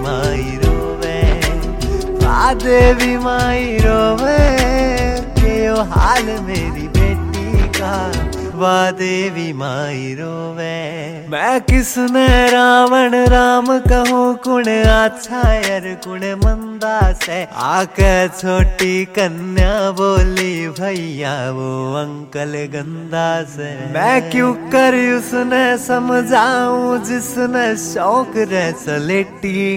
माई रोवे, देवी माई रोवे के यो हाल मेरी बेटी का, वाह देवी माई रोवे। मैं किसने रावण राम कहूँ, कुण अच्छा यार कुण मंदा से, आके छोटी कन्या बोली भैया वो अंकल गंदा से। मैं क्यों कर उसने समझाऊं जिसने शौक रे सलेटी